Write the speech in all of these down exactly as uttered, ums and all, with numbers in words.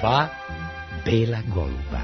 Dva bela goluba.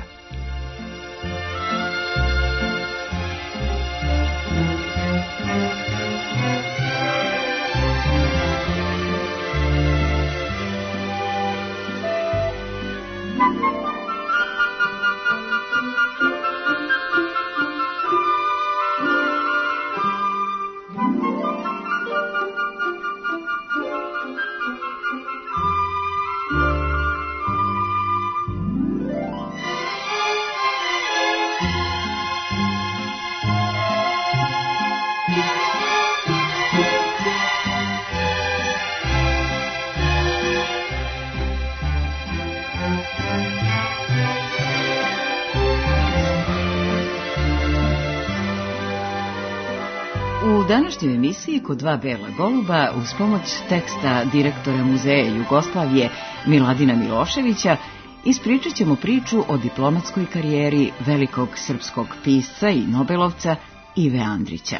U današnjoj emisiji Kod dva bela goluba uz pomoć teksta direktora Muzeja Jugoslavije Miladina Miloševića ispričat ćemo priču o diplomatskoj karijeri velikog srpskog pisca i nobelovca Ive Andrića.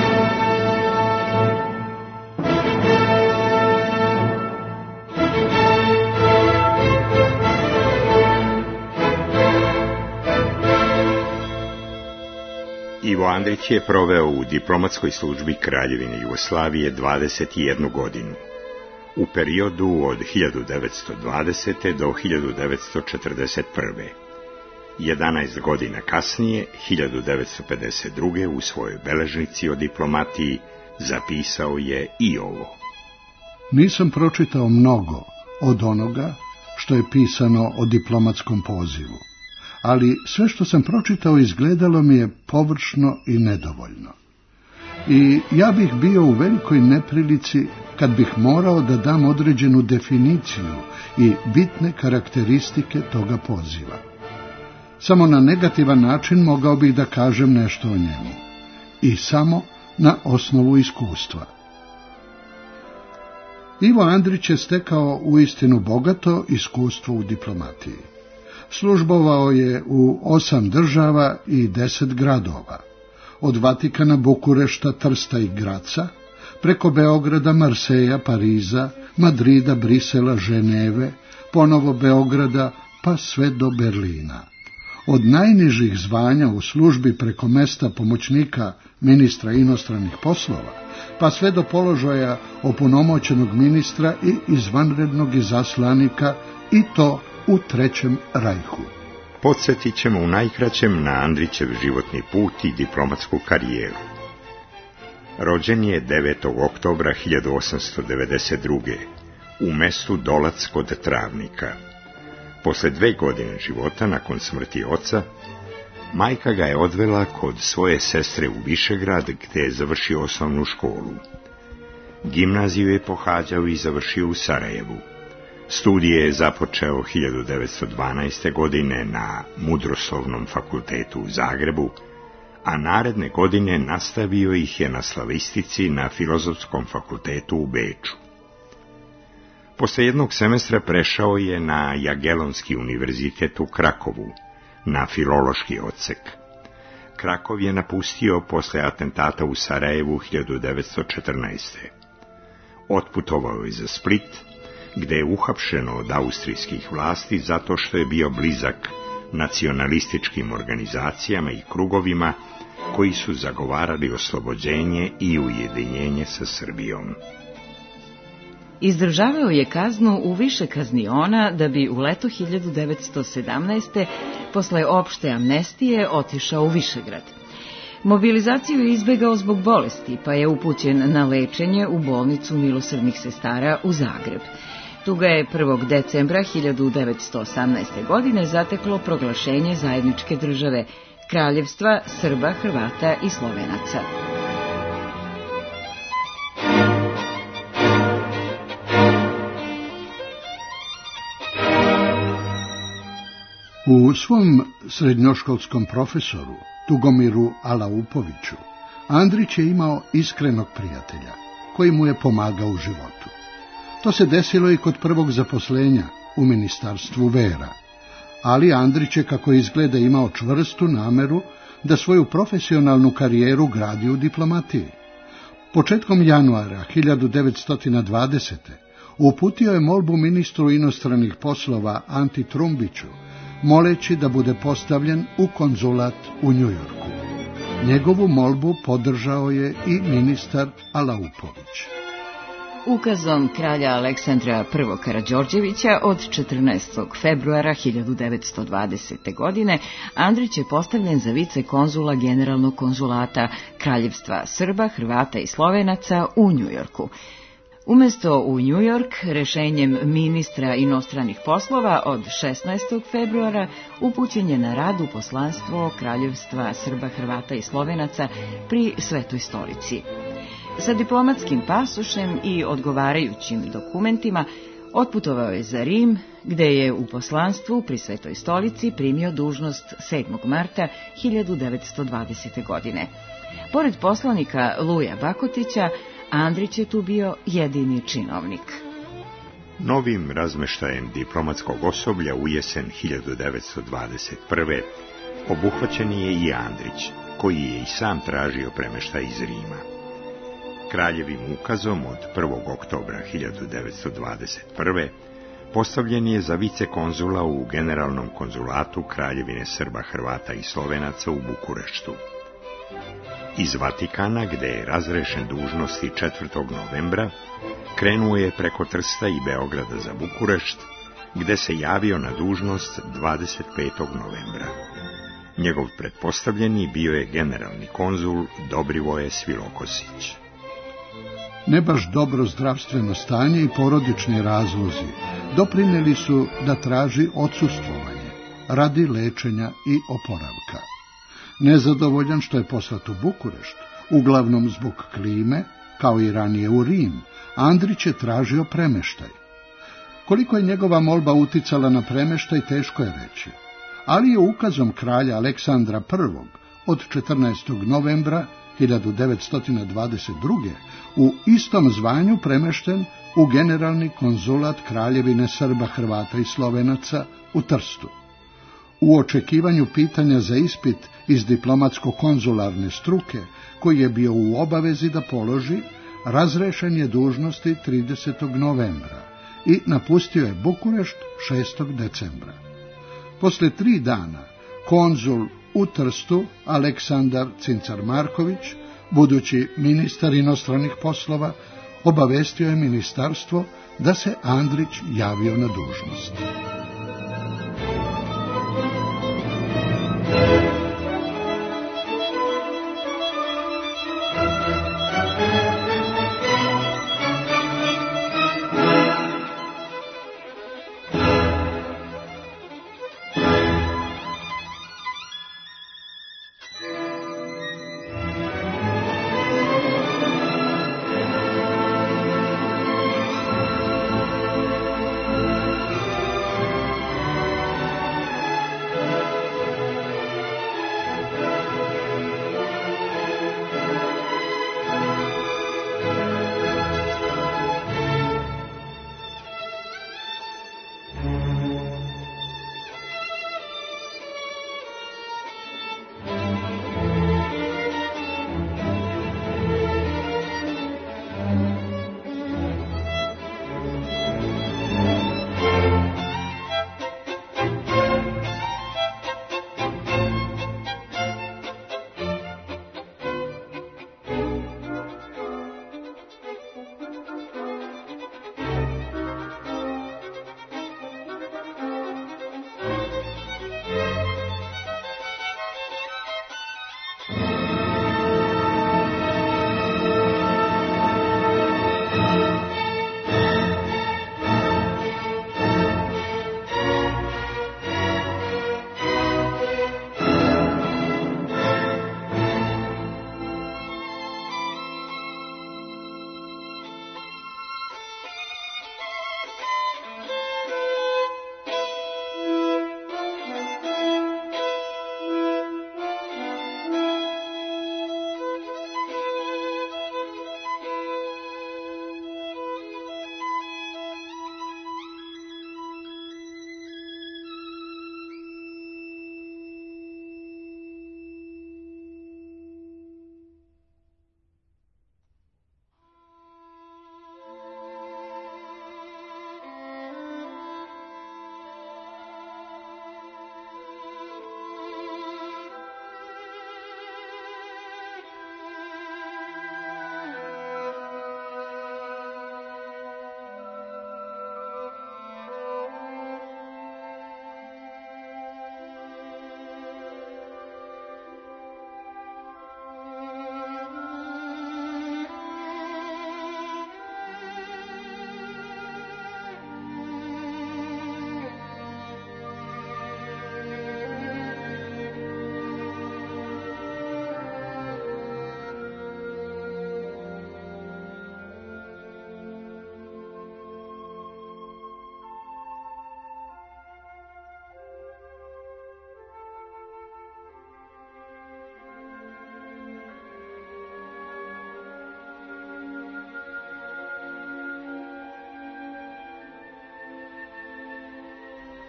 Ivo Andrić je proveo u diplomatskoj službi Kraljevine Jugoslavije dvadeset jednu godinu, u periodu od hiljadu devetsto dvadesete. do hiljadu devetsto četrdeset prve. jedanaest godina kasnije, hiljadu devetsto pedeset druge. u svojoj beležnici o diplomatiji zapisao je i ovo. Nisam pročitao mnogo od onoga što je pisano o diplomatskom pozivu, ali sve što sam pročitao izgledalo mi je površno i nedovoljno. I ja bih bio u velikoj neprilici kad bih morao da dam određenu definiciju i bitne karakteristike toga poziva. Samo na negativan način mogao bih da kažem nešto o njemu. I samo na osnovu iskustva. Ivo Andrić je stekao uistinu bogato iskustvo u diplomatiji. Službovao je u osam država i deset gradova, od Vatikana, Bukurešta, Trsta i Graca, preko Beograda, Marseja, Pariza, Madrida, Brisela, Ženeve, ponovo Beograda, pa sve do Berlina. Od najnižih zvanja u službi preko mesta pomoćnika ministra inostranih poslova, pa sve do položaja opunomoćenog ministra i izvanrednog izaslanika, i to u Trećem rajhu. Podsjetit ćemo u najkraćem na Andrićev životni put i diplomatsku karijeru. Rođen je devetog oktobra hiljadu osamsto devedeset druge. u mestu Dolac kod Travnika. Posle dve godine života, nakon smrti oca, majka ga je odvela kod svoje sestre u Višegrad, gde je završio osnovnu školu. Gimnaziju je pohađao i završio u Sarajevu. Studije je započeo hiljadu devetsto dvanaeste. godine na Mudroslovnom fakultetu u Zagrebu, a naredne godine nastavio ih je na slavistici na Filozofskom fakultetu u Beču. Posle jednog semestra prešao je na Jagelonski univerzitet u Krakovu, na filološki odsek. Krakov je napustio posle atentata u Sarajevu hiljadu devetsto četrnaeste. Otputovao je za Split, gde je uhapšen od austrijskih vlasti zato što je bio blizak nacionalističkim organizacijama i krugovima koji su zagovarali oslobođenje i ujedinjenje sa Srbijom. Izdržavao je kaznu u više kazniona da bi u leto hiljadu devetsto sedamnaeste. posle opšte amnestije otišao u Višegrad. Mobilizaciju je izbegao zbog bolesti, pa je upućen na lečenje u bolnicu milosrdnih sestara u Zagreb. Tu ga je prvog decembra hiljadu devetsto osamnaeste. godine zateklo proglašenje zajedničke države, kraljevstva Srba, Hrvata i Slovenaca. U svom srednjoškolskom profesoru, Tugomiru Alaupoviću, Andrić je imao iskrenog prijatelja, koji mu je pomagao u životu. To se desilo i kod prvog zaposlenja u Ministarstvu vera, ali Andrić je, kako izgleda, imao čvrstu nameru da svoju profesionalnu karijeru gradi u diplomatiji. Početkom januara hiljadu devetsto dvadesete. uputio je molbu ministru inostranih poslova Anti Trumbiću, moleći da bude postavljen u konzulat u Njujorku. Njegovu molbu podržao je i ministar Alaupović. Ukazom kralja Aleksandra I. Karađorđevića od četrnaestog februara hiljadu devetsto dvadesete. godine Andrić je postavljen za vicekonzula generalnog konzulata Kraljevstva Srba, Hrvata i Slovenaca u Njujorku. Umesto u Njujork, rešenjem ministra inostranih poslova od šesnaestog februara upućen je na rad u poslanstvo Kraljevstva Srba, Hrvata i Slovenaca pri Svetoj stolici. Sa diplomatskim pasošem i odgovarajućim dokumentima otputovao je za Rim, gde je u poslanstvu pri Svetoj stolici primio dužnost sedmog marta hiljadu devetsto dvadesete. godine. Pored poslanika Luja Bakotića, Andrić je tu bio jedini činovnik. Novim razmeštajem diplomatskog osoblja u jesen hiljadu devetsto dvadeset prve. obuhvaćen je i Andrić, koji je i sam tražio premeštaj iz Rima. Kraljevim ukazom od prvog oktobra hiljadu devetsto dvadeset prve. postavljen je za vicekonzula u generalnom konzulatu Kraljevine Srba, Hrvata i Slovenaca u Bukureštu. Iz Vatikana, gde je razrešen dužnosti četvrtog novembra, krenuo je preko Trsta i Beograda za Bukurešt, gde se javio na dužnost dvadeset petog novembra. Njegov pretpostavljeni bio je generalni konzul Dobrivoje Svilokosić. Ne baš dobro zdravstveno stanje i porodični razlozi doprineli su da traži odsustvovanje radi lečenja i oporavka. Nezadovoljan što je poslat u Bukurešt, uglavnom zbog klime, kao i ranije u Rim, Andrić je tražio premeštaj. Koliko je njegova molba uticala na premeštaj, teško je reći, ali je ukazom kralja Aleksandra I. od četrnaestog novembra hiljadu devetsto dvadeset druge. u istom zvanju premešten u generalni konzulat Kraljevine Srba, Hrvata i Slovenaca u Trstu. U očekivanju pitanja za ispit iz diplomatsko-konzularne struke, koji je bio u obavezi da položi, razrešen je dužnosti tridesetog novembra i napustio je Bukurešt šestog decembra. Posle tri dana, konzul u Trstu, Aleksandar Cincar Marković, budući ministar inostranih poslova, obavestio je ministarstvo da se Andrić javio na dužnost.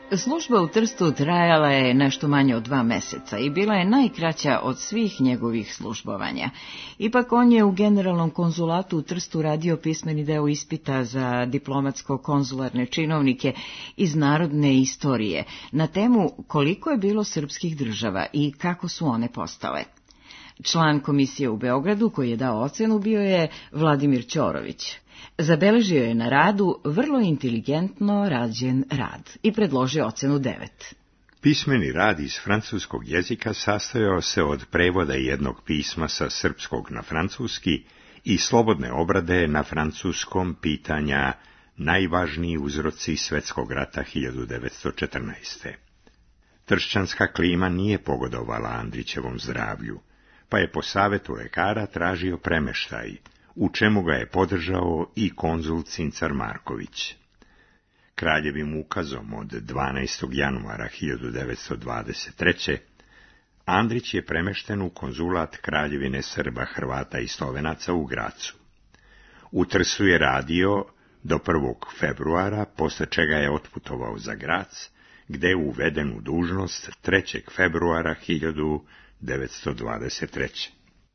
Služba u Trstu trajala je nešto manje od dva meseca i bila je najkraća od svih njegovih službovanja. Ipak on je u generalnom konzulatu u Trstu radio pismeni deo ispita za diplomatsko-konzularne činovnike iz narodne istorije na temu koliko je bilo srpskih država i kako su one postale. Član komisije u Beogradu koji je dao ocenu bio je Vladimir Ćorović. Zabeležio je na radu vrlo inteligentno rađen rad i predložio ocenu devet. Pismeni rad iz francuskog jezika sastojao se od prevoda jednog pisma sa srpskog na francuski i slobodne obrade na francuskom pitanja najvažniji uzroci Svetskog rata hiljadu devetsto četrnaeste. Tršćanska klima nije pogodovala Andrićevom zdravlju, pa je po savetu lekara tražio premeštaj, u čemu ga je podržao i konzul Cincar Marković. Kraljevim ukazom od dvanaestog januara hiljadu devetsto dvadeset treće. Andrić je premešten u konzulat Kraljevine Srba, Hrvata i Slovenaca u Gracu. U Trstu je radio do prvog februara, posle čega je otputovao za Grac, gde je uveden u dužnost trećeg februara hiljadu devetsto dvadeset treće.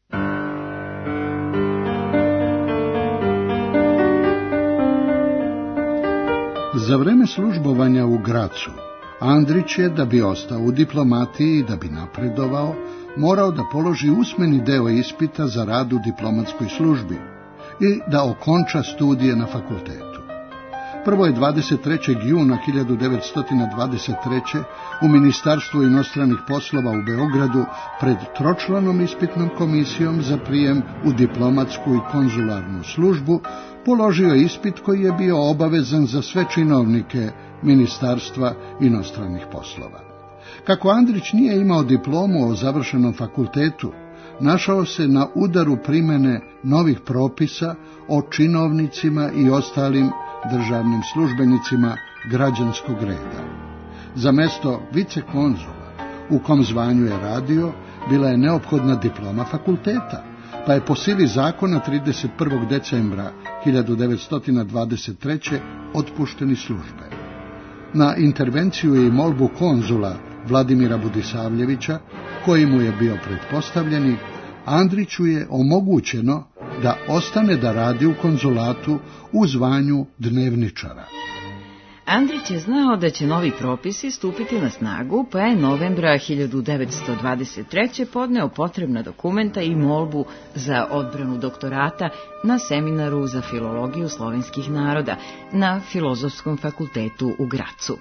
Za vreme službovanja u Gracu, Andrić je, da bi ostao u diplomatiji i da bi napredovao, morao da položi usmeni deo ispita za rad u diplomatskoj službi i da okonča studije na fakultetu. Prvo je dvadeset trećeg juna hiljadu devetsto dvadeset treće. u Ministarstvu inostranih poslova u Beogradu pred tročlanom ispitnom komisijom za prijem u diplomatsku i konzularnu službu položio ispit koji je bio obavezan za sve činovnike Ministarstva inostranih poslova. Kako Andrić nije imao diplomu o završenom fakultetu, našao se na udaru primene novih propisa o činovnicima i ostalim državnim službenicima građanskog reda. Za mesto vicekonzula, u kom zvanju je radio, bila je neophodna diploma fakulteta, pa je po sili zakona trideset prvog decembra hiljadu devetsto dvadeset treće. otpušten iz službe. Na intervenciju i molbu konzula Vladimira Budisavljevića, koji mu je bio pretpostavljeni, Andriću je omogućeno da ostane da radi u konzulatu u zvanju dnevničara. Andrić je znao da će novi propisi stupiti na snagu, pa je novembra hiljadu devetsto dvadeset treće. podneo potrebna dokumenta i molbu za odbranu doktorata na seminaru za filologiju slovenskih naroda na Filozofskom fakultetu u Gracu.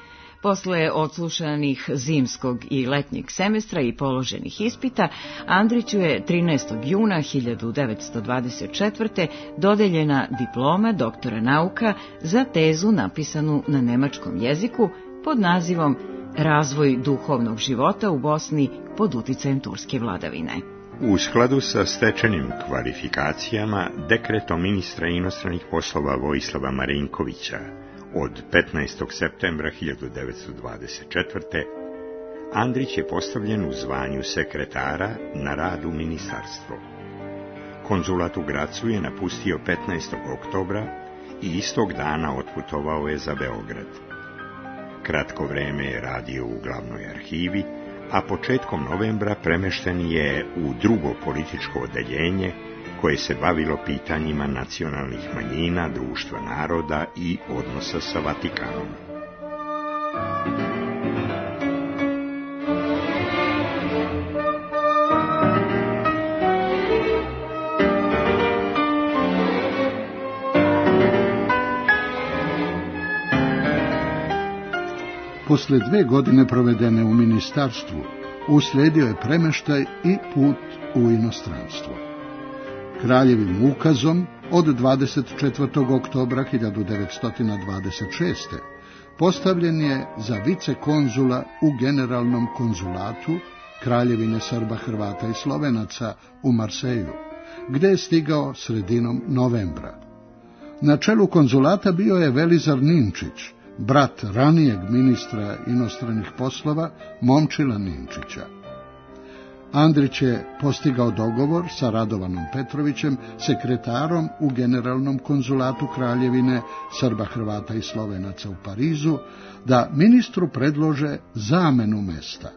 Posle odslušanih zimskog i letnjeg semestra i položenih ispita, Andriću je trinaestog juna hiljadu devetsto dvadeset četvrte. dodeljena diploma doktora nauka za tezu napisanu na nemačkom jeziku pod nazivom Razvoj duhovnog života u Bosni pod uticajem turske vladavine. U skladu sa stečenim kvalifikacijama, dekretom ministra inostranih poslova Vojislava Marinkovića od petnaestog septembra hiljadu devetsto dvadeset četvrte. Andrić je postavljen u zvanju sekretara na rad u ministarstvo. Konzulat u Gracu je napustio petnaestog oktobra i istog dana otputovao je za Beograd. Kratko vreme je radio u glavnoj arhivi, a početkom novembra premešten je u drugo političko odeljenje koje se bavilo pitanjima nacionalnih manjina, društva naroda i odnosa sa Vatikanom. Posle dve godine provedene u ministarstvu, uslijedio je premeštaj i put u inostranstvo. Kraljevim ukazom od dvadeset četvrtog oktobra hiljadu devetsto dvadeset šeste. postavljen je za vicekonzula u generalnom konzulatu Kraljevine Srba, Hrvata i Slovenaca u Marseju, gde je stigao sredinom novembra. Na čelu konzulata bio je Velizar Ninčić, brat ranijeg ministra inostranih poslova Momčila Ninčića. Andrić je postigao dogovor sa Radovanom Petrovićem, sekretarom u Generalnom konzulatu Kraljevine Srba, Hrvata i Slovenaca u Parizu, da ministru predlože zamenu mesta.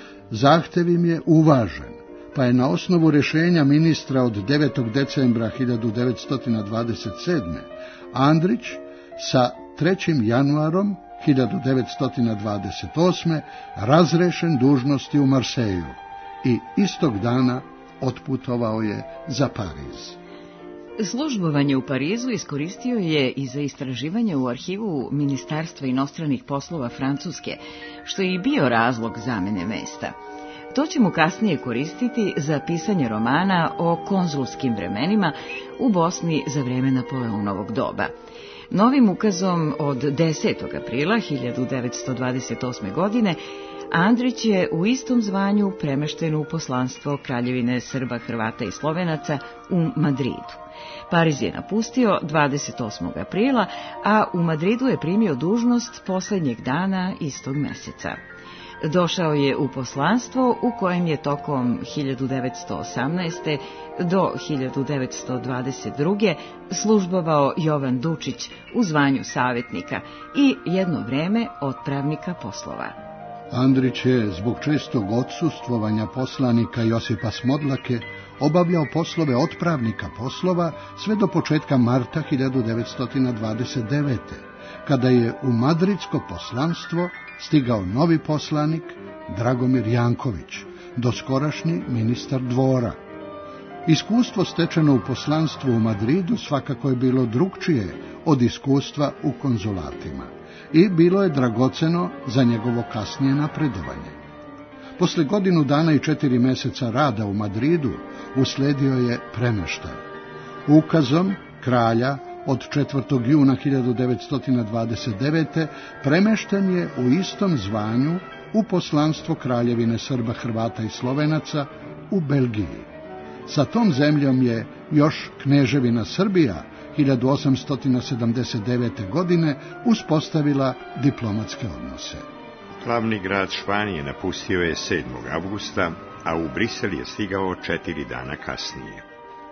Zahtev im je uvažen, pa je na osnovu rješenja ministra od devetog decembra hiljadu devetsto dvadeset sedme. Andrić sa trećim januarom hiljadu devetsto dvadeset osme. razrešen dužnosti u Marseju i istog dana otputovao je za Pariz. Službovanje u Parizu iskoristio je i za istraživanje u arhivu Ministarstva inostranih poslova Francuske, što je i bio razlog zamene mesta. To će mu kasnije koristiti za pisanje romana o konzulskim vremenima u Bosni za vreme Napoleonovog doba. Novim ukazom od desetog aprila hiljadu devetsto dvadeset osme. godine Andrić je u istom zvanju premešten u poslanstvo Kraljevine Srba, Hrvata i Slovenaca u Madridu. Pariz je napustio dvadeset osmog aprila, a u Madridu je primio dužnost posljednjeg dana istog meseca. Došao je u poslanstvo u kojem je tokom hiljadu devetsto osamnaeste. do hiljadu devetsto dvadeset druge. službovao Jovan Dučić u zvanju savjetnika i jedno vrijeme otpravnika poslova. Andrić je zbog čestog odsustvovanja poslanika Josipa Smodlake obavljao poslove otpravnika poslova sve do početka marta hiljadu devetsto dvadeset devete. kada je u madridsko poslanstvo stigao novi poslanik Dragomir Janković, doskorašnji ministar dvora. Iskustvo stečeno u poslanstvu u Madridu svakako je bilo drukčije od iskustva u konzulatima i bilo je dragoceno za njegovo kasnije napredovanje. Posle godinu dana i četiri mjeseca rada u Madridu usledio je premeštaj. Ukazom kralja od četvrtog juna hiljadu devetsto dvadeset devete. premešten je u istom zvanju u poslanstvo Kraljevine Srba, Hrvata i Slovenaca u Belgiji. Sa tom zemljom je još Kneževina Srbija hiljadu osamsto sedamdeset devete. godine uspostavila diplomatske odnose. Glavni grad Španije napustio je sedmog avgusta, a u Brisel je stigao četiri dana kasnije.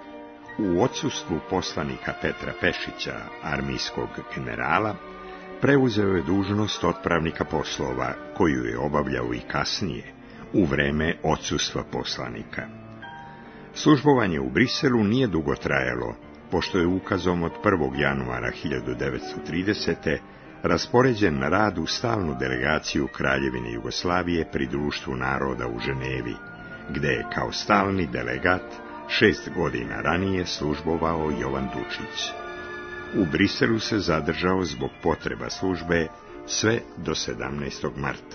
U odsustvu poslanika Petra Pešića, armijskog generala, preuzeo je dužnost otpravnika poslova, koju je obavljao i kasnije, u vreme odsustva poslanika. Službovanje u Briselu nije dugo trajalo, pošto je ukazom od prvog januara hiljadu devetsto tridesete. raspoređen na rad u stalnu delegaciju Kraljevine Jugoslavije pri Društvu naroda u Ženevi, gde je kao stalni delegat šest godina ranije službovao Jovan Dučić. U Briselu se zadržao zbog potreba službe sve do sedamnaestog marta.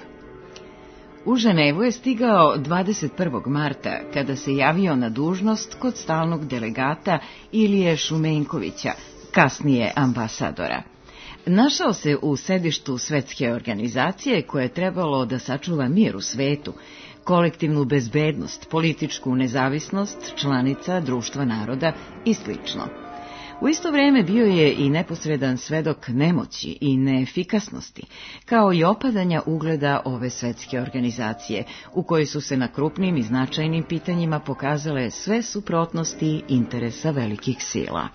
U Ženevu je stigao dvadeset prvog marta, kada se javio na dužnost kod stalnog delegata Ilije Šumenkovića, kasnije ambasadora. Našao se u sedištu svetske organizacije koje je trebalo da sačuva mir u svetu, kolektivnu bezbednost, političku nezavisnost članica Društva naroda i sl. U isto vrijeme bio je i neposredan svedok nemoći i neefikasnosti, kao i opadanja ugleda ove svetske organizacije, u kojoj su se na krupnim i značajnim pitanjima pokazale sve suprotnosti interesa velikih sila.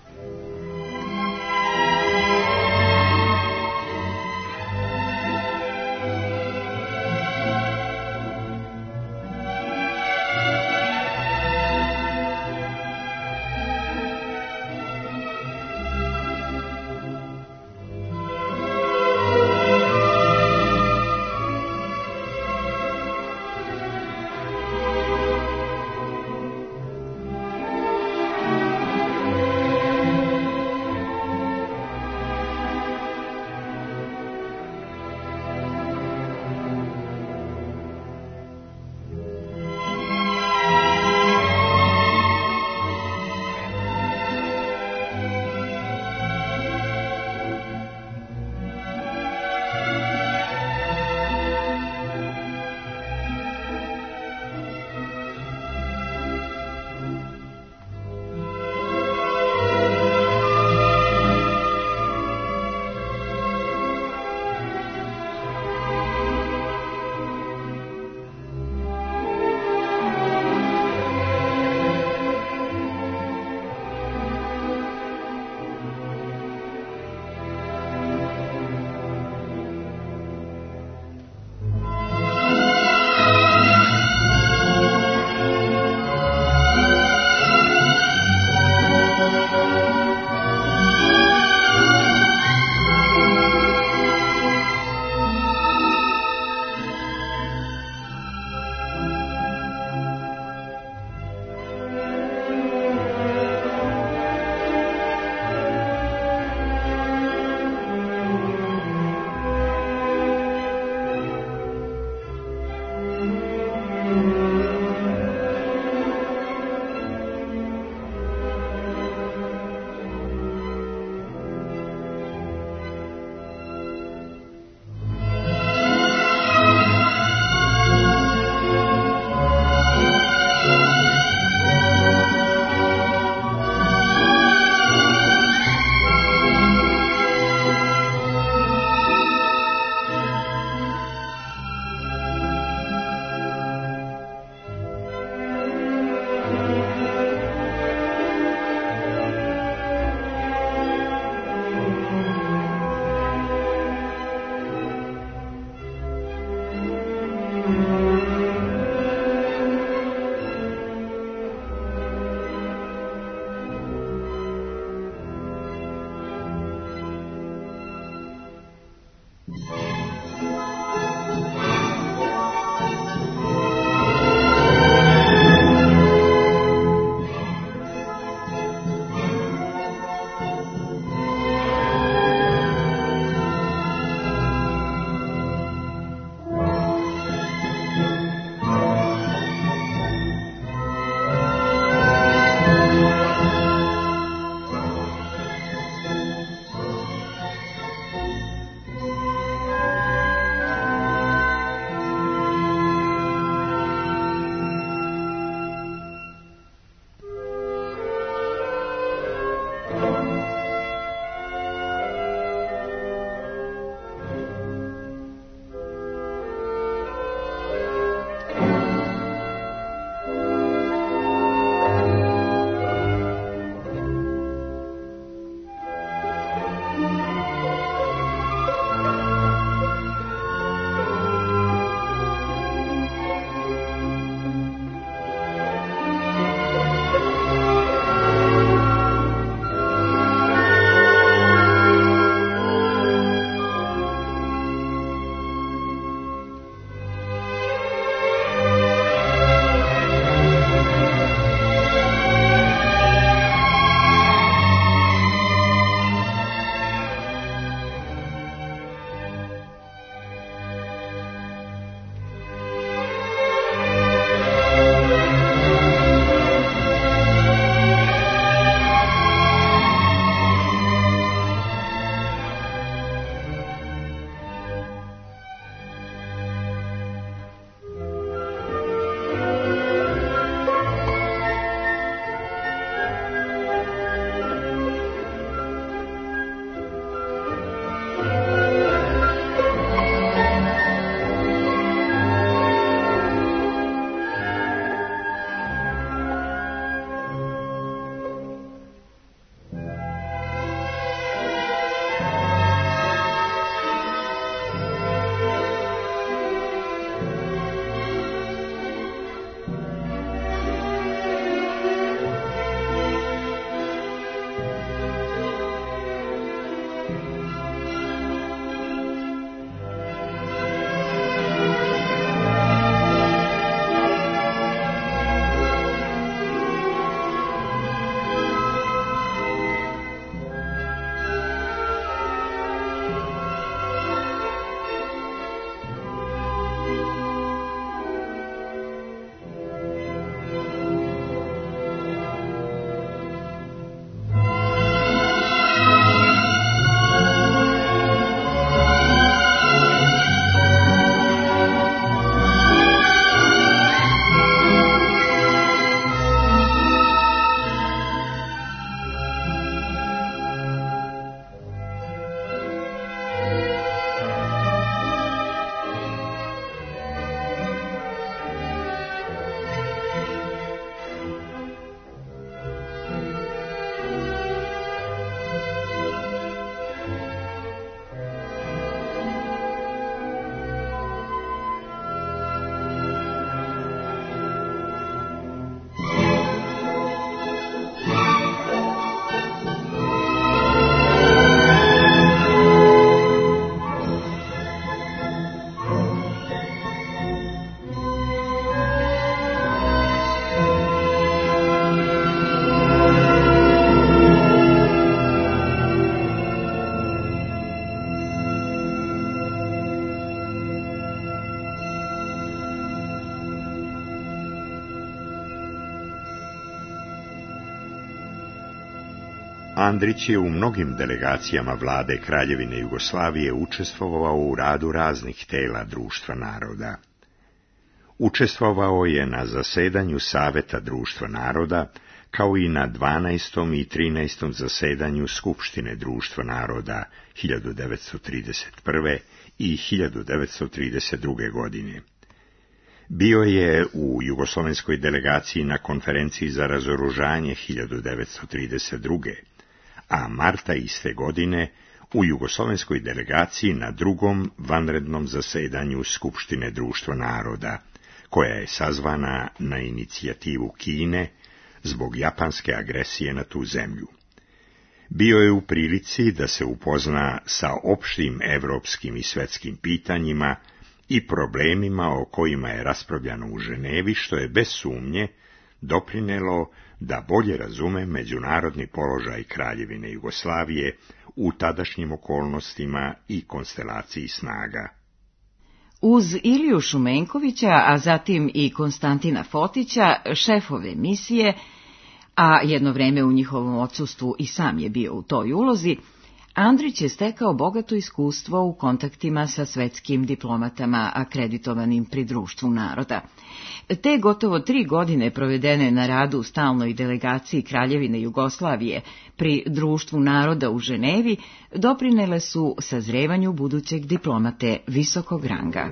Andrić je u mnogim delegacijama vlade Kraljevine Jugoslavije učestvovao u radu raznih tela Društva naroda. Učestvovao je na zasedanju Saveta Društva naroda, kao i na dvanaestom i trinaestom zasedanju Skupštine Društva naroda hiljadu devetsto trideset prve. i hiljadu devetsto trideset druge. godine. Bio je u jugoslovenskoj delegaciji na konferenciji za razoružanje hiljadu devetsto trideset druge. a marta iste godine u jugoslovenskoj delegaciji na drugom vanrednom zasedanju Skupštine Društva naroda, koja je sazvana na inicijativu Kine zbog japanske agresije na tu zemlju. Bio je u prilici da se upozna sa opštim evropskim i svetskim pitanjima i problemima o kojima je raspravljano u Ženevi, što je bez sumnje doprinelo da bolje razume međunarodni položaj Kraljevine Jugoslavije u tadašnjim okolnostima i konstelaciji snaga. Uz Iliju Šumenkovića, a zatim i Konstantina Fotića, šefove misije, a jedno vreme u njihovom odsustvu i sam je bio u toj ulozi, Andrić je stekao bogato iskustvo u kontaktima sa svetskim diplomatama akreditovanim pri Društvu naroda. Te gotovo tri godine provedene na radu u stalnoj delegaciji Kraljevine Jugoslavije pri Društvu naroda u Ženevi doprinele su sazrevanju budućeg diplomate visokog ranga.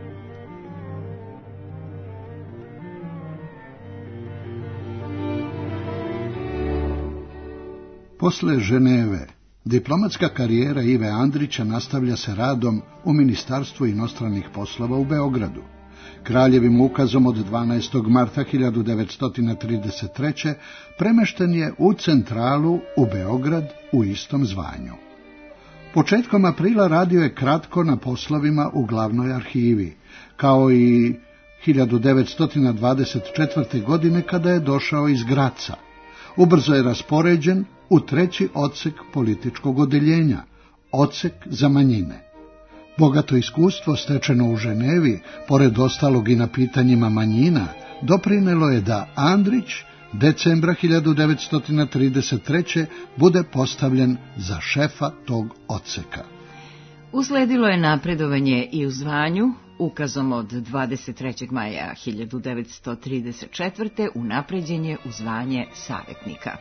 Posle Ženeve, diplomatska karijera Ive Andrića nastavlja se radom u Ministarstvu inostranih poslova u Beogradu. Kraljevim ukazom od dvanaestog marta hiljadu devetsto trideset treće. premešten je u centralu u Beograd u istom zvanju. Početkom aprila radio je kratko na poslovima u glavnoj arhivi, kao i hiljadu devetsto dvadeset četvrte. godine kada je došao iz Graca. Ubrzo je raspoređen u treći odsek političkog odeljenja, odsek za manjine. Bogato iskustvo stečeno u Ženevi, pored ostalog i na pitanjima manjina, doprinelo je da Andrić decembra hiljadu devetsto trideset treće. bude postavljen za šefa tog odseka. Usledilo je napredovanje i u zvanju, ukazom od dvadeset trećeg maja hiljadu devetsto trideset četvrte. unapređen je u zvanje savjetnika.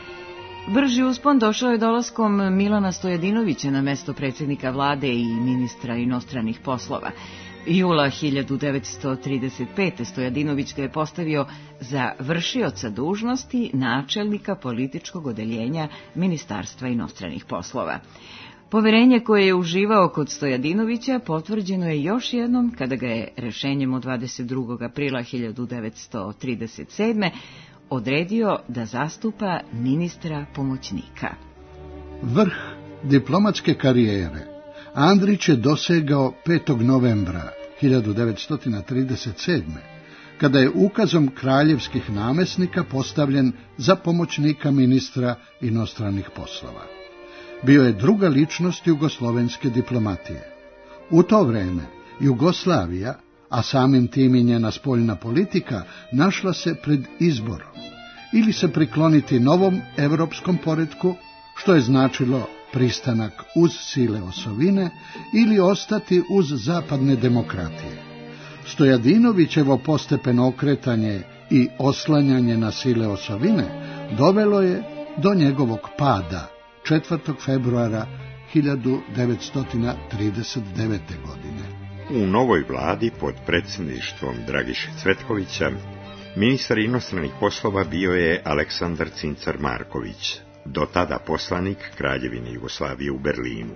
Brži uspon došao je dolaskom Milana Stojadinovića na mesto predsjednika vlade i ministra inostranih poslova. Jula hiljadu devetsto trideset pete. Stojadinović ga je postavio za vršioca dužnosti načelnika političkog odeljenja Ministarstva inostranih poslova. Poverenje koje je uživao kod Stojadinovića potvrđeno je još jednom kada ga je rešenjem od dvadeset drugog aprila hiljadu devetsto trideset sedme. odredio da zastupa ministra pomoćnika. Vrh diplomatske karijere Andrić je dosegao petog novembra hiljadu devetsto trideset sedme. kada je ukazom kraljevskih namesnika postavljen za pomoćnika ministra inostranih poslova. Bio je druga ličnost jugoslovenske diplomatije. U to vreme Jugoslavija, a samim tim i njena spoljna politika, našla se pred izborom. Ili se prikloniti novom evropskom poretku, što je značilo pristanak uz sile osovine, ili ostati uz zapadne demokratije. Stojadinovićevo postepeno okretanje i oslanjanje na sile osovine dovelo je do njegovog pada četvrtog februara hiljadu devetsto trideset devete. godine. U novoj vladi pod predsjedništvom Dragiše Cvetkovića ministar inostranih poslova bio je Aleksandar Cincar Marković, do tada poslanik Kraljevine Jugoslavije u Berlinu.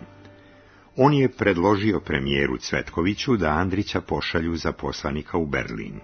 On je predložio premijeru Cvetkoviću da Andrića pošalju za poslanika u Berlin.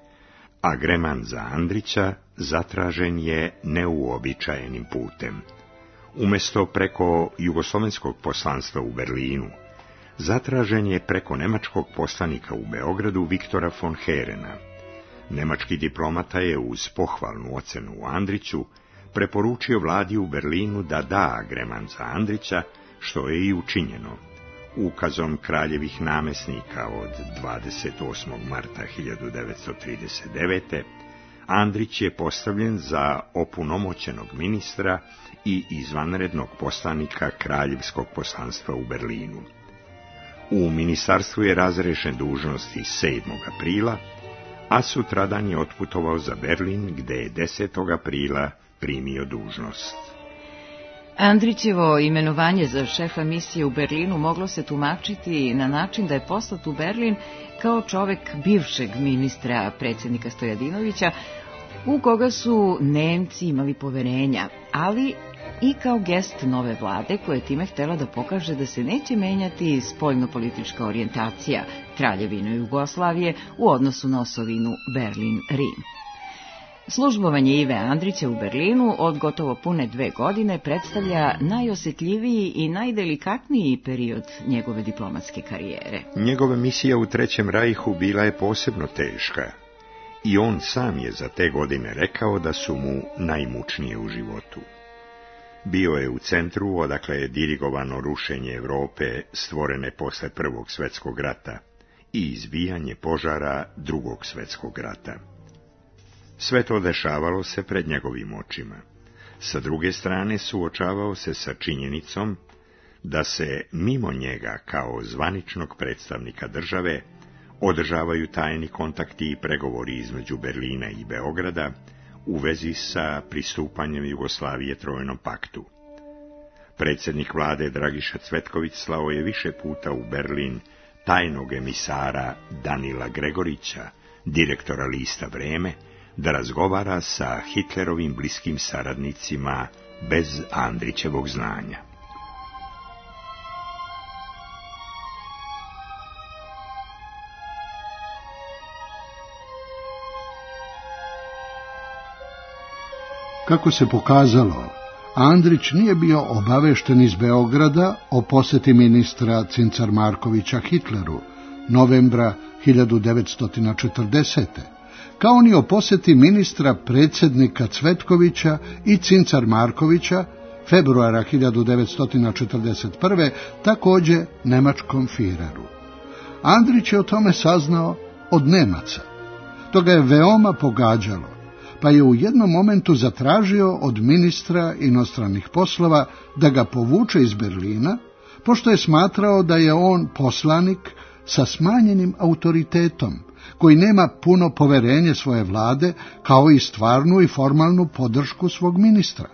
Agreman za Andrića zatražen je neuobičajenim putem. Umjesto preko jugoslovenskog poslanstva u Berlinu, zatražen je preko nemačkog poslanika u Beogradu Viktora von Herena. Nemački diplomata je uz pohvalnu ocenu u Andriću preporučio vladi u Berlinu da da agreman za Andrića, što je i učinjeno. Ukazom kraljevih namesnika od dvadeset osmog marta hiljadu devetsto trideset devete. Andrić je postavljen za opunomoćenog ministra i izvanrednog poslanika kraljevskog poslanstva u Berlinu. U ministarstvu je razrešen dužnosti sedmog aprila, a sutradan je otputovao za Berlin, gde je desetog aprila primio dužnost. Andrićevo imenovanje za šefa misije u Berlinu moglo se tumačiti na način da je poslat u Berlin kao čovek bivšeg ministra predsjednika Stojadinovića, u koga su Nemci imali poverenja, ali i kao gest nove vlade koja je time htjela da pokaže da se neće menjati spoljnopolitička orijentacija Kraljevine Jugoslavije u odnosu na osovinu Berlin-Rim. Službovanje Ive Andrića u Berlinu od gotovo pune dve godine predstavlja najosjetljiviji i najdelikatniji period njegove diplomatske karijere. Njegova misija u Trećem rajhu bila je posebno teška i on sam je za te godine rekao da su mu najmučnije u životu. Bio je u centru odakle je dirigovano rušenje Europe stvorene posle Prvog svjetskog rata i izbijanje požara Drugog svjetskog rata. Sve to dešavalo se pred njegovim očima. Sa druge strane suočavao se sa činjenicom da se mimo njega kao zvaničnog predstavnika države održavaju tajni kontakti i pregovori između Berlina i Beograda u vezi sa pristupanjem Jugoslavije Trojnom paktu. Predsjednik vlade Dragiša Cvetković slao je više puta u Berlin tajnog emisara Danila Gregorića, direktora lista Vreme, da razgovara sa Hitlerovim bliskim saradnicima bez Andrićevog znanja. Kako se pokazalo, Andrić nije bio obavešten iz Beograda o posjeti ministra Cincar Markovića Hitleru novembra hiljadu devetsto četrdesete kao ni o posjeti ministra predsjednika Cvetkovića i Cincar Markovića februara hiljadu devetsto četrdeset prve također nemačkom Führeru. Andrić je o tome saznao od Nemaca. To ga je veoma pogađalo, pa je u jednom momentu zatražio od ministra inostranih poslova da ga povuče iz Berlina, pošto je smatrao da je on poslanik sa smanjenim autoritetom, koji nema puno poverenje svoje vlade, kao i stvarnu i formalnu podršku svog ministra.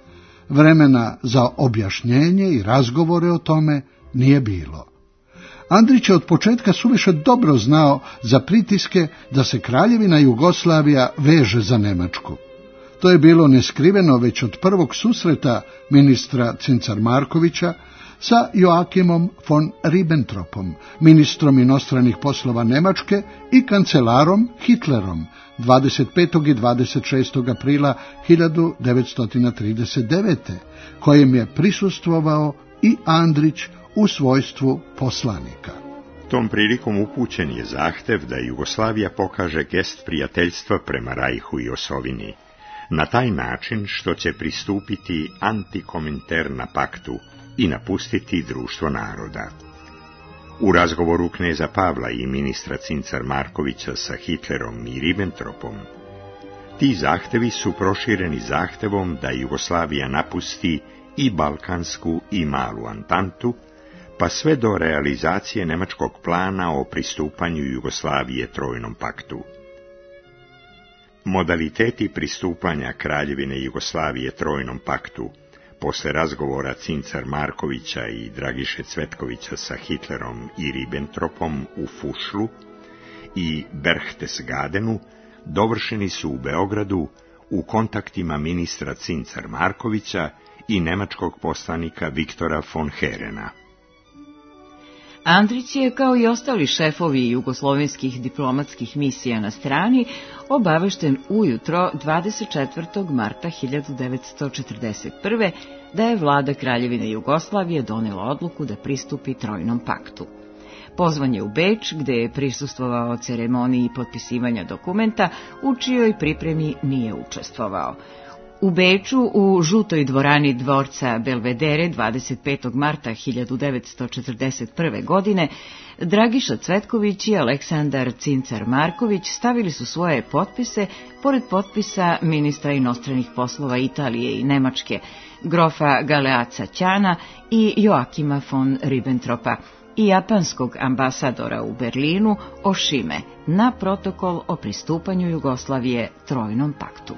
Vremena za objašnjenje i razgovore o tome nije bilo. Andrić je od početka suviše dobro znao za pritiske da se Kraljevina Jugoslavija veže za Nemačku. To je bilo neskriveno već od prvog susreta ministra Cincar Markovića sa Joakimom von Ribbentropom, ministrom inostranih poslova Nemačke i kancelarom Hitlerom, dvadeset petog i dvadeset šestog aprila hiljadu devetsto trideset devete, kojem je prisustvovao i Andrić u svojstvu poslanika. Tom prilikom upućen je zahtev da Jugoslavija pokaže gest prijateljstva prema Rajhu i osovini, na taj način što će pristupiti antikominterna paktu i napustiti društvo naroda. U razgovoru kneza Pavla i ministra Cincar Markovića sa Hitlerom i Ribbentropom, ti zahtevi su prošireni zahtevom da Jugoslavija napusti i Balkansku i Malu Antantu, pa sve do realizacije nemačkog plana o pristupanju Jugoslavije Trojnom paktu. Modaliteti pristupanja Kraljevine Jugoslavije Trojnom paktu posle razgovora Cincar Markovića i Dragiše Cvetkovića sa Hitlerom i Ribbentropom u Fušlu i Berchtesgadenu dovršeni su u Beogradu u kontaktima ministra Cincar Markovića i nemačkog poslanika Viktora von Herena. Andrić je, kao i ostali šefovi jugoslovenskih diplomatskih misija na strani, obavešten ujutro dvadeset četvrtog marta hiljadu devetsto četrdeset prve da je vlada Kraljevine Jugoslavije donela odluku da pristupi Trojnom paktu. Pozvan je u Beč, gde je prisustvovao ceremoniji potpisivanja dokumenta, u čijoj pripremi nije učestvovao. U Beču, u žutoj dvorani dvorca Belvedere, dvadeset petog marta hiljadu devetsto četrdeset prve. godine, Dragiša Cvetković i Aleksandar Cincar Marković stavili su svoje potpise pored potpisa ministra inostranih poslova Italije i Nemačke, grofa Galeaca Ćana i Joakima von Ribbentropa, i japanskog ambasadora u Berlinu Oshime na protokol o pristupanju Jugoslavije Trojnom paktu.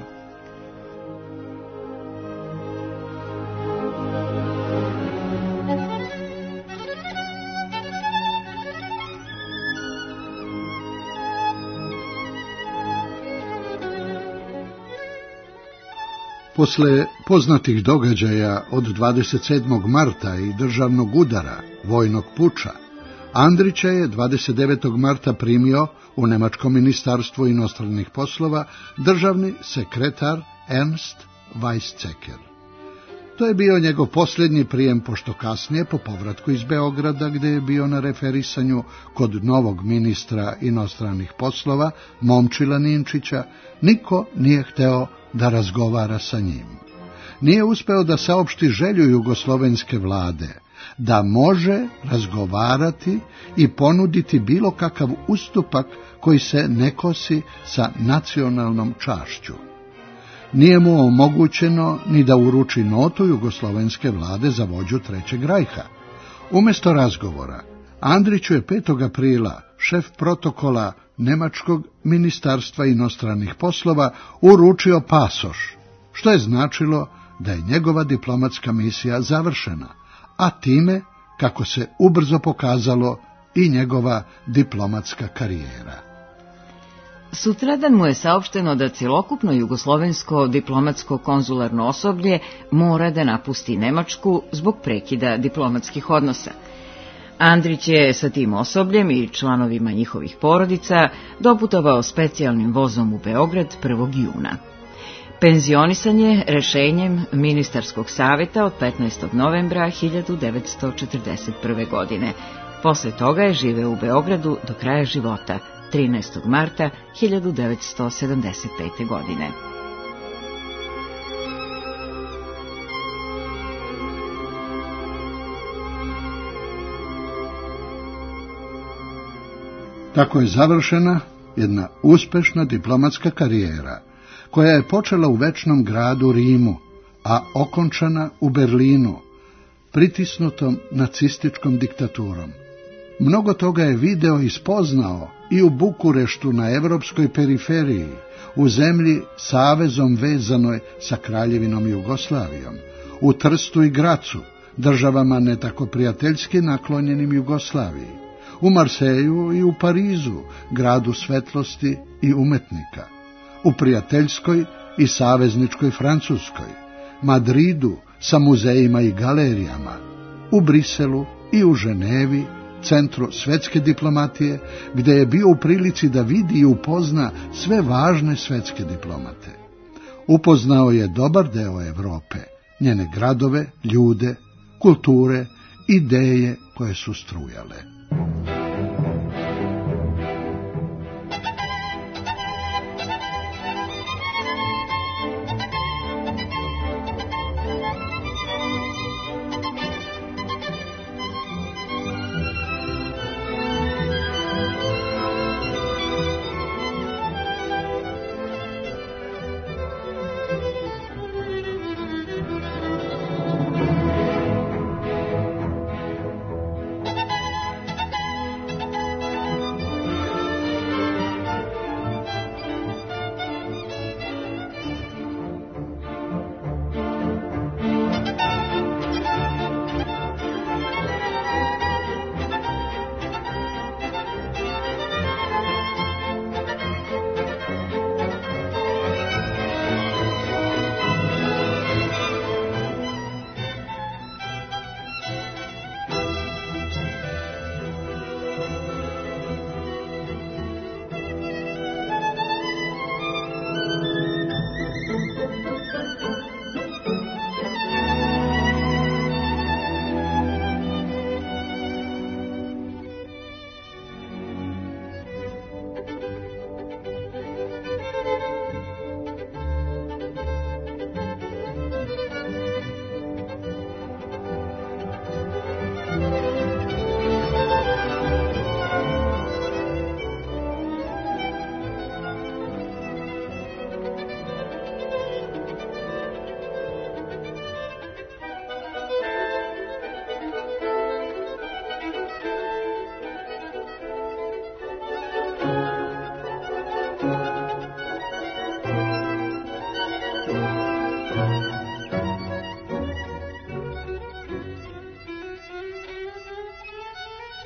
Posle poznatih događaja od dvadeset sedmog marta i državnog udara, vojnog puča, Andrića je dvadeset devetog marta primio u Nemačkom ministarstvu inostranih poslova državni sekretar Ernst Weizsäcker. To je bio njegov posljednji prijem, pošto kasnije, po povratku iz Beograda, gde je bio na referisanju kod novog ministra inostranih poslova, Momčila Ninčića, niko nije hteo da razgovara sa njim. Nije uspeo da saopšti želju jugoslovenske vlade, da može razgovarati i ponuditi bilo kakav ustupak koji se ne kosi sa nacionalnom čašću. Nije mu omogućeno ni da uruči notu jugoslovenske vlade za vođu Trećeg rajha. Umjesto razgovora, Andriću je petog aprila šef protokola Nemačkog ministarstva inostranih poslova uručio pasoš, što je značilo da je njegova diplomatska misija završena, a time, kako se ubrzo pokazalo, i njegova diplomatska karijera. Sutradan mu je saopšteno da cjelokupno jugoslovensko diplomatsko konzularno osoblje mora da napusti Nemačku zbog prekida diplomatskih odnosa. Andrić je sa tim osobljem i članovima njihovih porodica doputovao specijalnim vozom u Beograd prvog juna. Penzionisan je rešenjem ministarskog saveta od petnaestog novembra hiljadu devetsto četrdeset prve. godine. Posle toga je živeo u Beogradu do kraja života, trinaestog marta hiljadu devetsto sedamdeset pete. godine. Tako je završena jedna uspešna diplomatska karijera, koja je počela u večnom gradu Rimu, a okončana u Berlinu, pritisnutom nacističkom diktaturom. Mnogo toga je video i spoznao i u Bukureštu na evropskoj periferiji, u zemlji savezom vezanoj sa Kraljevinom Jugoslavijom, u Trstu i Gracu, državama ne tako prijateljski naklonjenim Jugoslaviji, u Marseju i u Parizu, gradu svetlosti i umetnika, u prijateljskoj i savezničkoj Francuskoj, Madridu sa muzejima i galerijama, u Briselu i u Ženevi, centru svetske diplomatije, gde je bio u prilici da vidi i upozna sve važne svetske diplomate. Upoznao je dobar deo Evrope, njene gradove, ljude, kulture, ideje koje su strujale.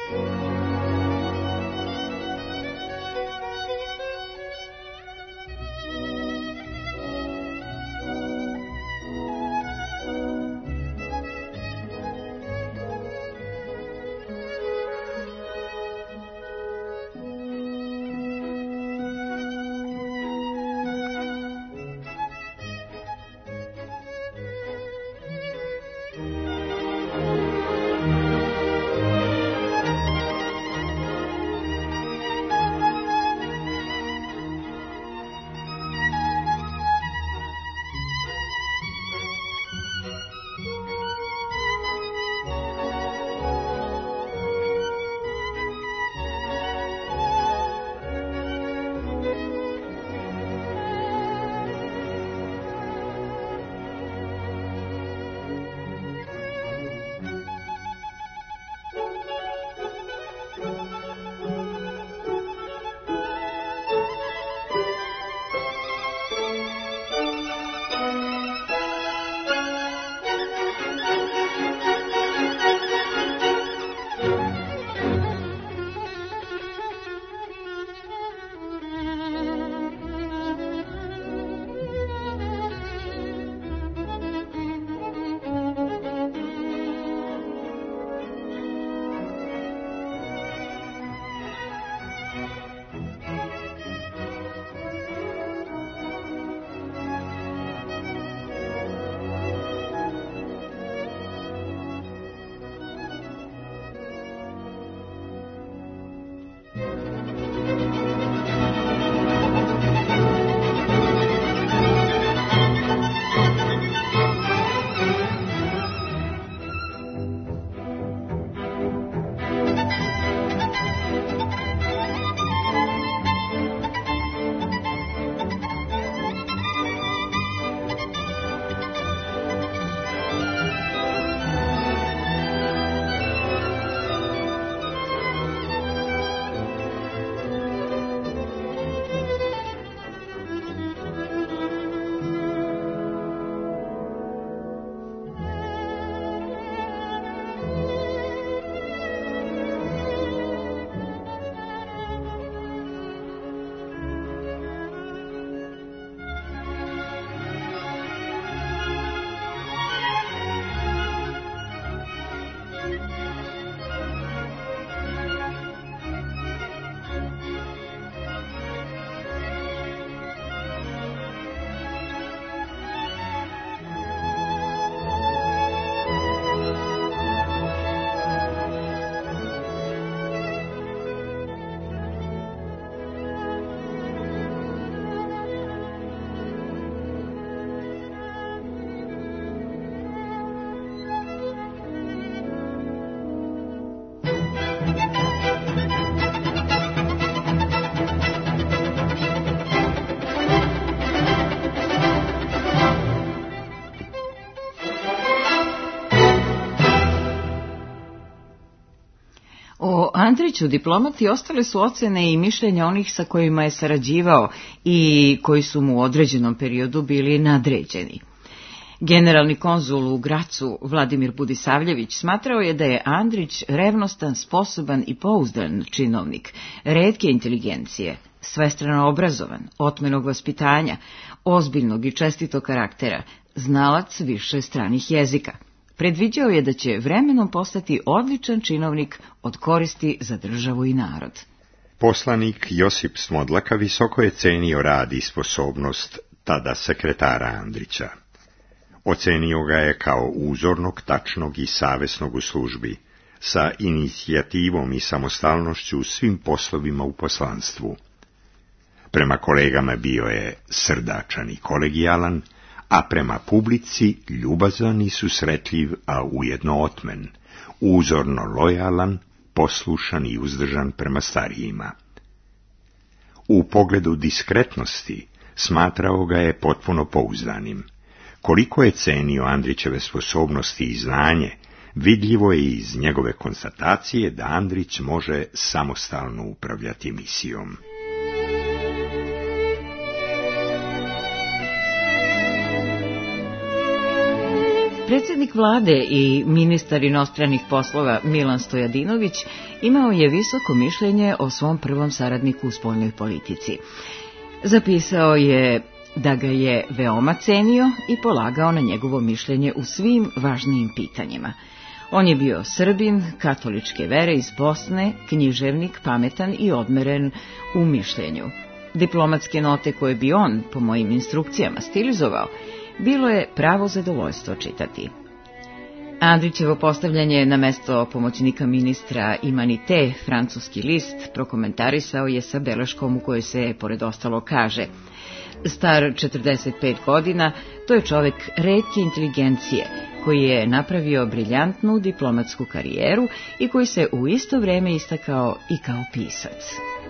Andriću diplomati ostale su ocene i mišljenja onih sa kojima je sarađivao i koji su mu u određenom periodu bili nadređeni. Generalni konzul u Gracu Vladimir Budisavljević smatrao je da je Andrić revnostan, sposoban i pouzdan činovnik, retke inteligencije, svestrano obrazovan, otmenog vaspitanja, ozbiljnog i čestitog karaktera, znalac više stranih jezika. Predviđao je da će vremenom postati odličan činovnik od koristi za državu i narod. Poslanik Josip Smodlaka visoko je cenio rad i sposobnost tada sekretara Andrića. Ocenio ga je kao uzornog, tačnog i savesnog u službi, sa inicijativom i samostalnošću u svim poslovima u poslanstvu. Prema kolegama bio je srdačan i kolegijalan, a prema publici ljubazan i susretljiv, a ujedno otmen, uzorno lojalan, poslušan i uzdržan prema starijima. U pogledu diskretnosti smatrao ga je potpuno pouzdanim. Koliko je cenio Andrićeve sposobnosti i znanje, vidljivo je iz njegove konstatacije da Andrić može samostalno upravljati misijom. Predsjednik vlade i ministar inostranih poslova Milan Stojadinović imao je visoko mišljenje o svom prvom saradniku u spoljnoj politici. Zapisao je da ga je veoma cenio i polagao na njegovo mišljenje u svim važnijim pitanjima. On je bio Srbin, katoličke vere iz Bosne, književnik, pametan i odmeren u mišljenju. Diplomatske note koje bi on, po mojim instrukcijama, stilizovao, bilo je pravo zadovoljstvo čitati. Andrićevo postavljanje na mesto pomoćnika ministra Imanite, francuski list, prokomentarisao je sa beleškom u kojoj se, pored ostalo, kaže: star četrdeset pet godina, to je čovek retke inteligencije, koji je napravio briljantnu diplomatsku karijeru i koji se u isto vrijeme istakao i kao pisac.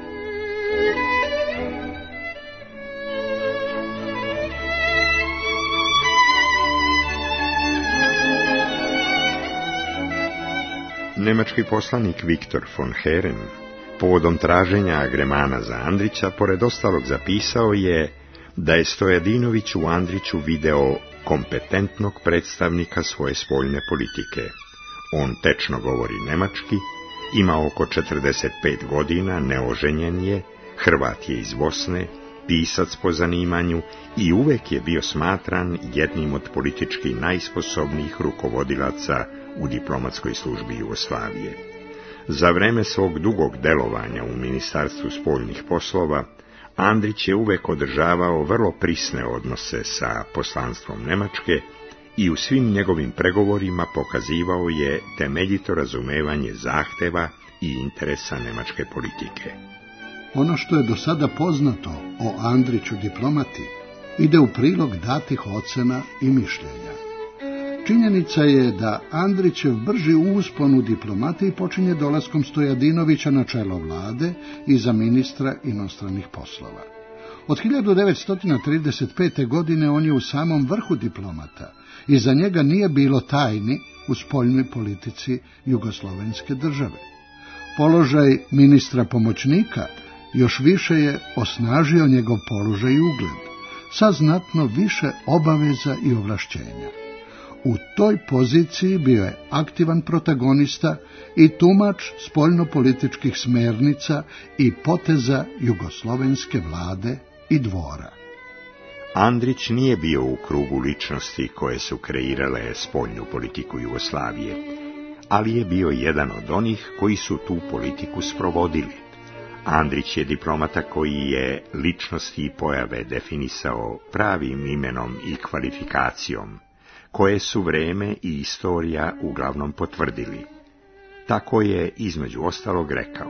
Nemački poslanik Viktor von Heren, povodom traženja agremana za Andrića, pored ostalog zapisao je da je Stojadinović u Andriću video kompetentnog predstavnika svoje spoljne politike. On tečno govori nemački, ima oko četrdeset pet godina, neoženjen je, Hrvat je iz Bosne, pisac po zanimanju i uvek je bio smatran jednim od politički najsposobnijih rukovodilaca u diplomatskoj službi Jugoslavije. Za vreme svog dugog delovanja u Ministarstvu spoljnih poslova, Andrić je uvek održavao vrlo prisne odnose sa poslanstvom Nemačke i u svim njegovim pregovorima pokazivao je temeljito razumevanje zahteva i interesa nemačke politike. Ono što je do sada poznato o Andriću diplomati ide u prilog datih ocena i mišljenja. Činjenica je da Andrićev brži uspon u diplomatiji počinje dolaskom Stojadinovića na čelo vlade i za ministra inostranih poslova. Od hiljadu devetsto trideset pete. godine on je u samom vrhu diplomata i za njega nije bilo tajni u spoljnoj politici jugoslovenske države. Položaj ministra pomoćnika još više je osnažio njegov položaj i ugled, sa znatno više obaveza i ovlašćenja. U toj poziciji bio je aktivan protagonista i tumač spoljnopolitičkih smernica i poteza jugoslovenske vlade i dvora. Andrić nije bio u krugu ličnosti koje su kreirale spoljnu politiku Jugoslavije, ali je bio jedan od onih koji su tu politiku sprovodili. Andrić je diplomata koji je ličnosti i pojave definisao pravim imenom i kvalifikacijom, koje su vreme i istorija uglavnom potvrdili. Tako je između ostalog rekao: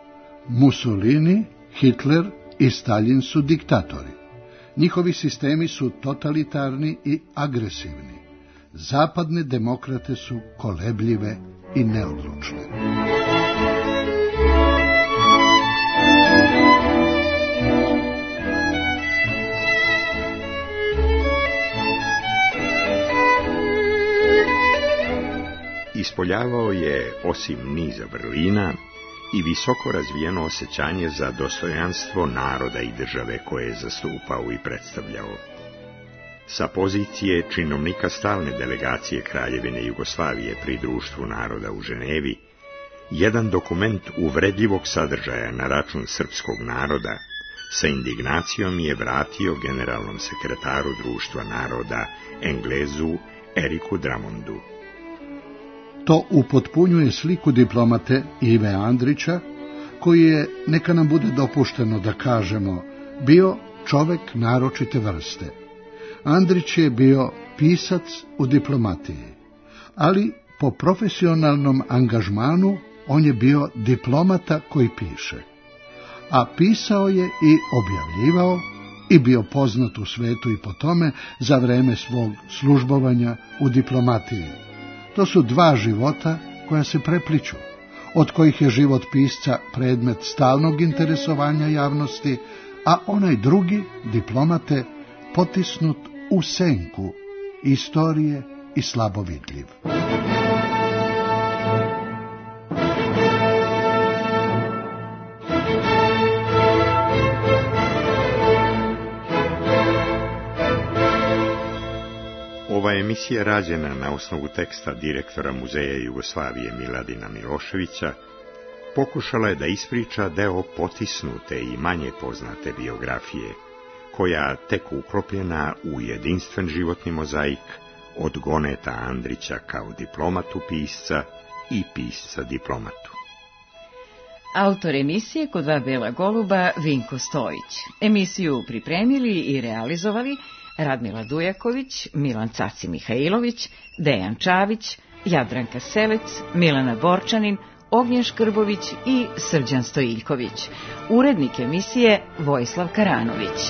Mussolini, Hitler i Stalin su diktatori. Njihovi sistemi su totalitarni i agresivni. Zapadne demokrate su kolebljive i neodlučne. Ispoljavao je, osim niza vrlina, i visoko razvijeno osjećanje za dostojanstvo naroda i države koje je zastupao i predstavljao. Sa pozicije činovnika stalne delegacije Kraljevine Jugoslavije pri Društvu naroda u Ženevi, jedan dokument uvredljivog sadržaja na račun srpskog naroda sa indignacijom je vratio generalnom sekretaru Društva naroda, Englezu Eriku Drummondu. To upotpunjuje sliku diplomate Ive Andrića, koji je, neka nam bude dopušteno da kažemo, bio čovek naročite vrste. Andrić je bio pisac u diplomatiji, ali po profesionalnom angažmanu on je bio diplomata koji piše. A pisao je i objavljivao i bio poznat u svetu i po tome za vreme svog službovanja u diplomatiji. To su dva života koja se prepliču, od kojih je život pisca predmet stalnog interesovanja javnosti, a onaj drugi, diplomate, potisnut u senku istorije i slabo vidljiv. Ova Ova emisija je rađena na osnovu teksta direktora Muzeja Jugoslavije Miladina Miloševića. Pokušala je da ispriča deo potisnute i manje poznate biografije, koja tek uklopljena u jedinstven životni mozaik od Goneta Andrića kao diplomatu pisca i pisca diplomatu. Autor emisije Kod dva bela goluba Vinko Stojić. Emisiju pripremili i realizovali Radmila Dujaković, Milan Caci Mihajlović, Dejan Čavić, Jadranka Selec, Milana Borčanin, Ognjen Škrbović i Srđan Stojiljković. Urednik emisije Vojislav Karanović.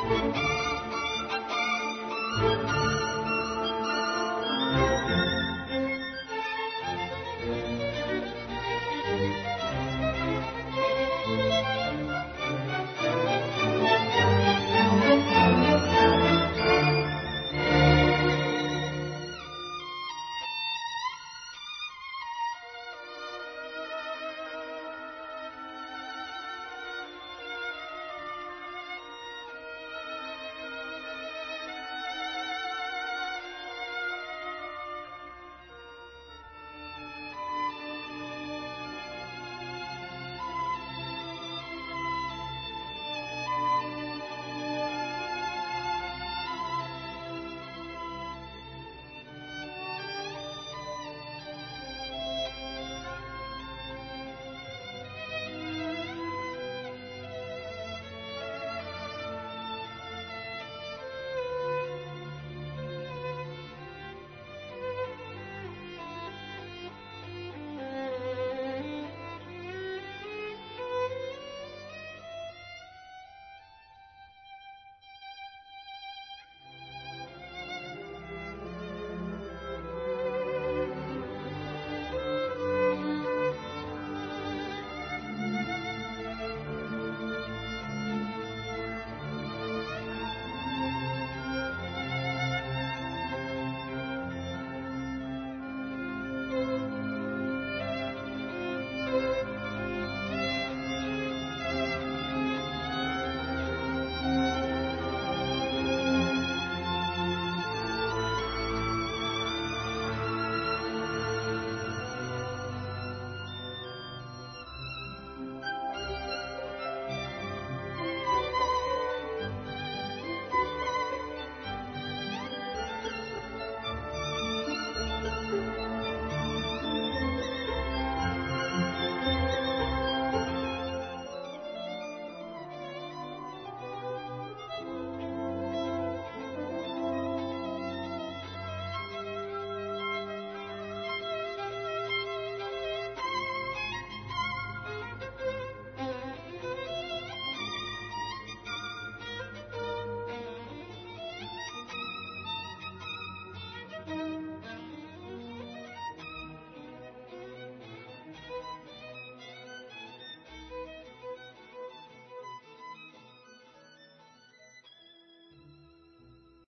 Thank you.